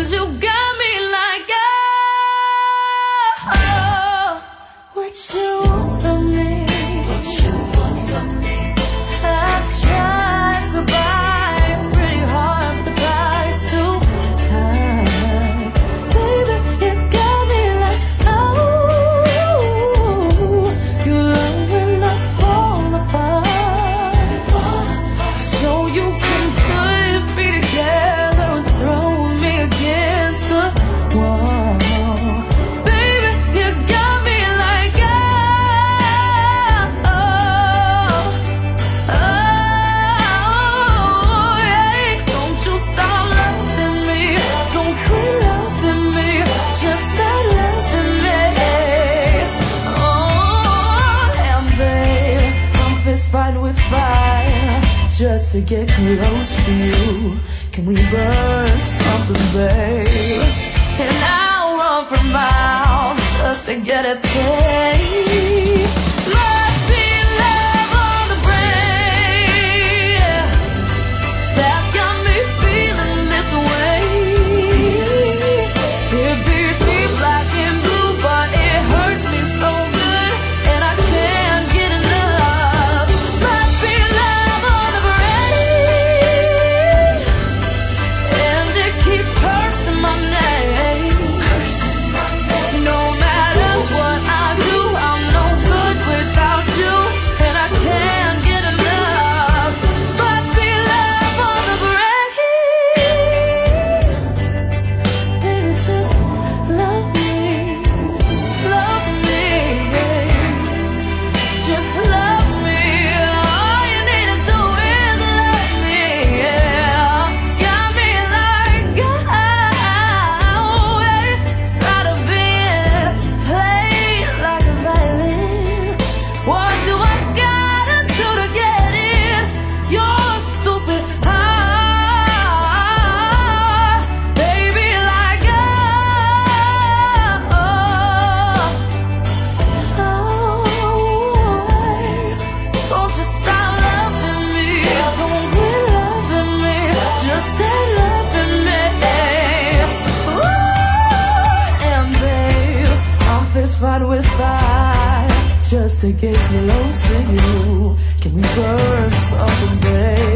'cause you got me like, oh, what you want from me? What you want from me? I tried to buy it pretty hard, but the price too high. Baby, you got me like, oh, you love when I fall apart, so you can put me together and throw me against the wall. Baby, you got me like, oh, yeah. Don't you stop loving me, don't quit loving me, just start loving me. Oh, and babe, I'm fist fighting with fire just to get close to you. Can we burn something, babe? And I'll run for miles just to get a taste. Must be love on the brain that's got me feeling this way. It beats me black and blue, but it hurts me so good, and I can't get enough. Must be love on the brain, and it keeps cursing my name. No matter what I do, I'm no good without you, and I can't get enough. Must be love on the brain. Baby, just love me, just love me, just love me. All you need to do is love me, yeah. Got me like, oh, tired of being played like a violin. What do I gotta do to get in? You're stupid heart, baby, like, oh, don't you stop loving me, don't quit loving me, just stay loving me. Ooh, and babe, I'm fist fighting with fire just to get close to you. Can we burn something, babe?